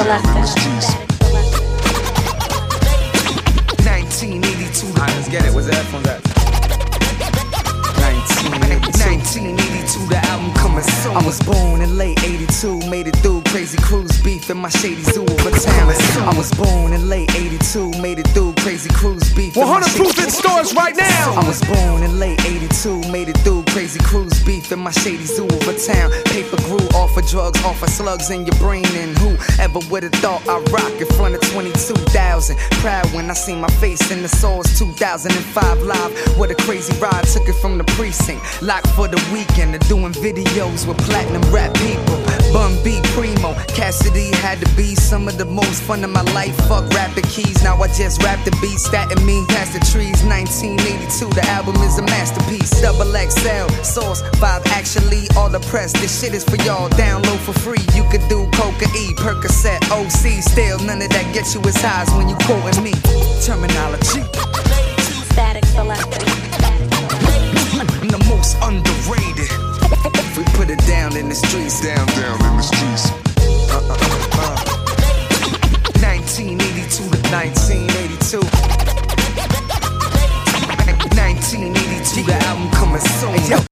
1982. Alright, let's get it. Where's the headphones at? 1982, the album coming soon. I was born in late 82, made it through Crazy Cruise beef in my shady zoo over town. I was born in late 82, made it through Crazy Cruise beef. 100 proof in stores right now. I was born in late 82, made it through Crazy Cruise beef in my shady zoo over town. Paper grew off of drugs, off of slugs in your brain, and who ever would've thought I'd rock in front of 22,000? Proud when I see my face in the Source 2005 live. What a crazy ride, took it from the precinct, locked for the weekend, to doing videos with platinum rap people. Bun B, Primo, Cassidy had to be some of the most fun of my life. Fuck rapping keys, now I just rap the beat, statin' me past the trees. 1982, the album is a masterpiece. Double XL, Source 5, actually all the press. This shit is for y'all, download for free. You could do Coca-E, Percocet, OC, still none of that gets you as high as when you quoting me. Terminology. Static Selector. The most underrated. We put it down in the streets. Down in the streets. 1982 to 1982. 1982, the album coming soon.